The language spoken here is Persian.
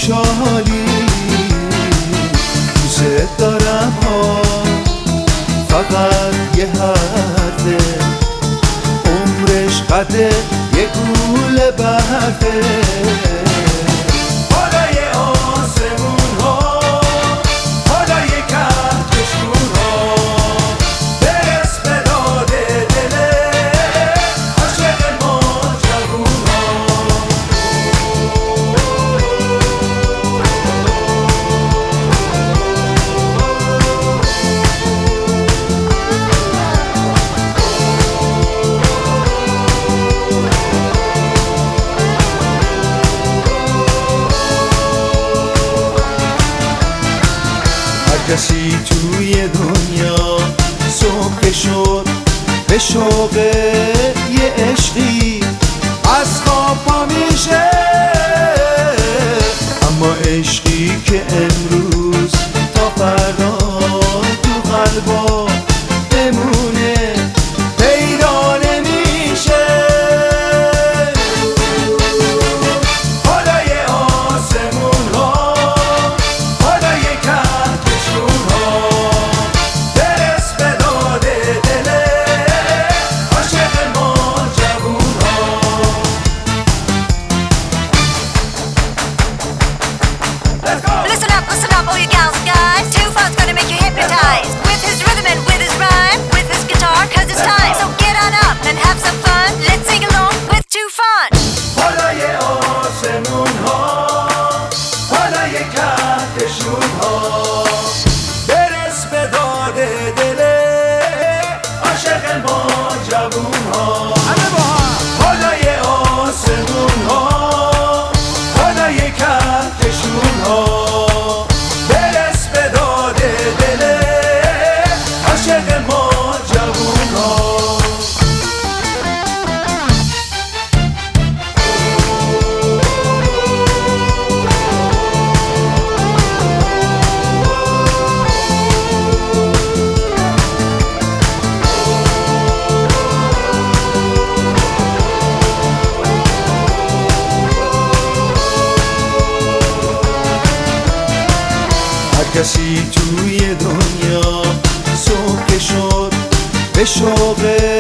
خوشحالی دوست دارم ها، فقط یه حرفه، عمرش قده یه گوله برفه. بالای آسمون ها، بالای کهکشون ها، برس به داد دل عاشق ما جوون ها. کسی توی دنیا صبح شد به شوق یه عشقی از خواب پا میشه، اما عشقی که امروز تا فردا تو قلبا بمونه پیدا نمیشه. بالای آسمون ها، بالای کهکشون ها، برس به داد دل عاشق ما جوون ها. Listen up, all you gals and guys. Too Fun's gonna make you hypnotized with his rhythm and with his rhyme, with his guitar, 'cause it's time. So get on up and have some fun. Let's sing along with Too Fun. بالای آسمون ها، بالای کهکشون ها، برس به داد دل عاشق ما جوون ها. بالای آسمون ها، بالای کهکشون ها، برس به داد دل عاشق ما جوون ها. کسی توی دنیا صبح شد به شوق